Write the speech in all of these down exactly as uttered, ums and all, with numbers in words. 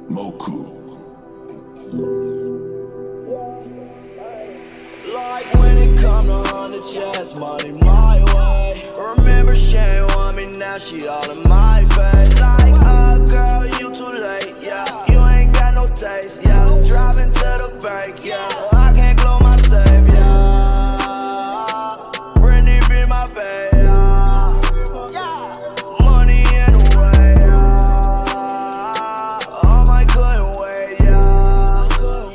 Moku. Like when it come to hundred checks, money my way. Remember she ain't want me, now she all in my face. Like, uh girl, you too late, yeah. You ain't got no taste, yeah. Driving to the bank, yeah. I can't close my safe, yeah. Brandy be my babe, yeah. Money in the way, yeah. Oh my, couldn't wait, yeah.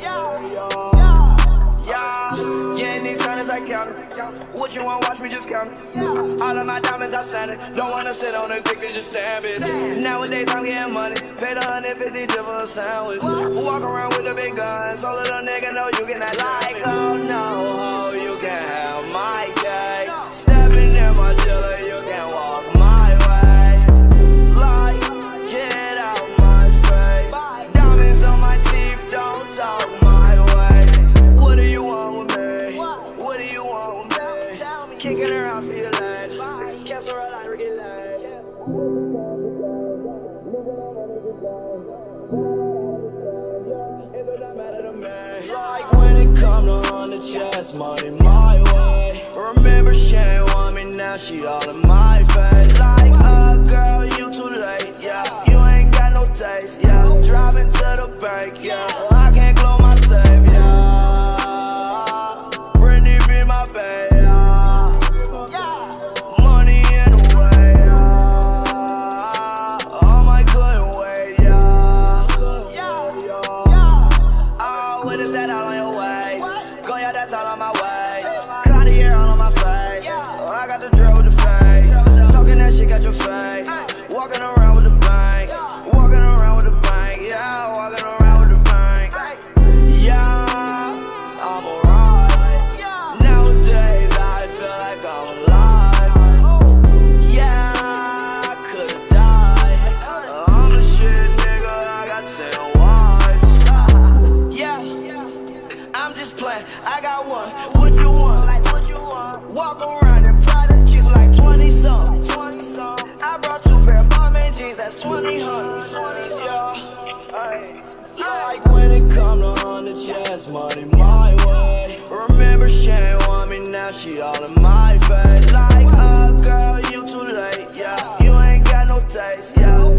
Yeah, yeah, in these hundreds I count it. What you want, watch me just count it. All of my diamonds I stand it. Don't wanna sit on a dick and just stab it. Nowadays I'm getting money. Paid a hundred fifty just for a sandwich. Walk around with a big gun, so little nigga know you cannot like. Oh no, oh, you can have my day. Stepping in my chiller, you can walk my way. Like, get out my face. Diamonds on my teeth, don't talk my way. What do you want with me? What do you want with me? Kicking her out, see you later. Cancel her like Ricky Lane. It don't matter to me. Like when it come to hundred checks, money my way. Remember she ain't want me, now she all in my face. Like, uh girl, you too late, yeah. You ain't got no taste, yeah. Driving to the bank, yeah. I can't close my safe, yeah. Brandy be my babe. Walking around with the bank, walking around with the bank, yeah, walking around with the bank. Yeah, I'm alright. Nowadays I feel like I'm alive. Yeah, I could've died. I'm the shit, nigga, I got ten wives. Yeah, I'm just playing, I got one. What you want? Like what you want? Walk around in private jeans like twenty something. I brought two pair of Balmain jeans, that's twenty hundred. Yeah, like when it come to hundred checks, money my way. Remember she ain't want me, now she all in my face. Like, uh girl, you too late, yeah. You ain't got no taste, yeah.